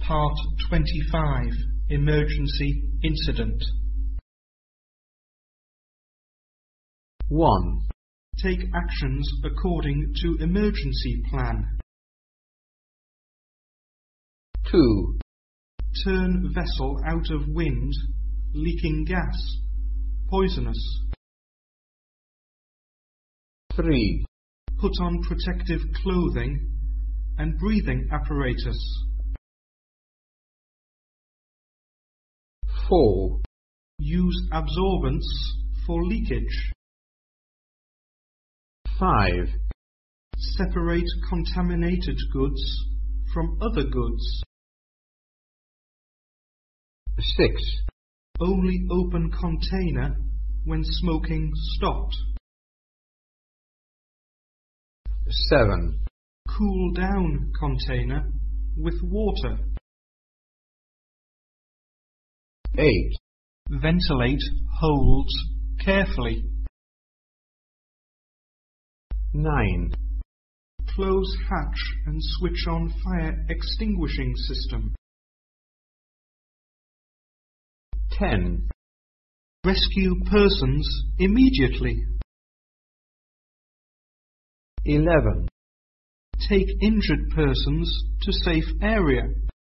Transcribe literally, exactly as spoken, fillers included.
Part twenty-five. Emergency Incident. one. Take actions according to emergency plan. two. Turn vessel out of wind, leaking gas, poisonous. three. Put on protective clothing and breathing apparatus. four. Use absorbents for leakage. five. Separate contaminated goods from other goods. six. Only open container when smoking stopped. seven. Cool down container with water. eight. Ventilate holes carefully. nine. Close hatch and switch on fire extinguishing system. ten. Rescue persons immediately. eleven. Take injured persons to safe area.